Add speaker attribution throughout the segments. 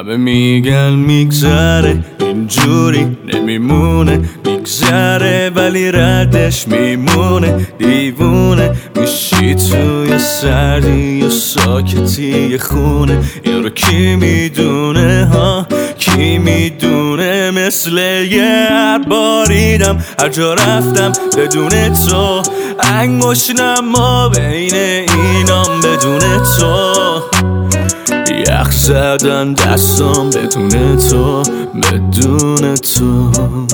Speaker 1: همه میگن میگذره اینجوری نمیمونه، میگذره ولی ردش میمونه. دیوونه میشی توی سردی یا ساکتی خونه، این رو کی میدونه ها، کی میدونه. مثل یه باریدم هر جا رفتم بدون تو، انگوش نما بین اینام بدون تو. یخ زدن دستام بدون تو، بدون تو.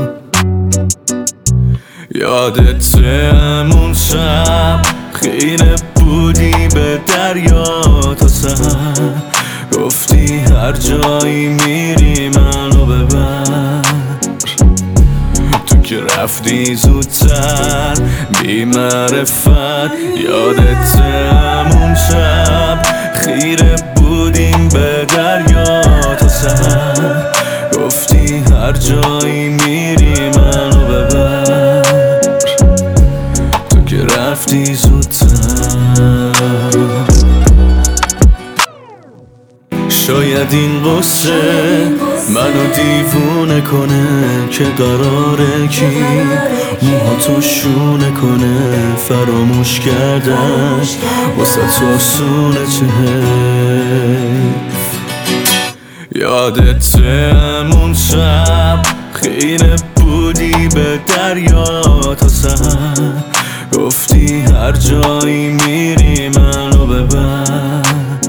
Speaker 1: یادته همون شب خیره بودی به دریا تا سر، گفتی هر جایی میری منو ببر. تو که رفتی زودتر بی معرفت. یادته همون شب خیره بودیم به دریا تا سر، گفتی هر جایی میری منو ببر. تو که رفتی زودتر. شاید این قصه منو دیوونه کنه که قراره کی موهاتو شونه کنه. فراموش کردن واسه تو آسونه چه حیف. یادته همون شب خیره بودی به دریا تا سر، گفتی هر جایی میری منو ببر.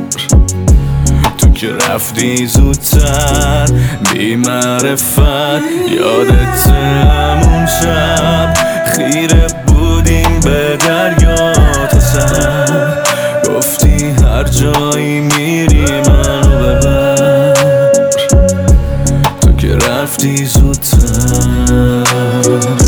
Speaker 1: تو که رفتی زودتر بی معرفت. یادته همون شب خیره بودیم به دریا تا سر، گفتی هر جایی میری منو ببر. تو که رفتی زودتر.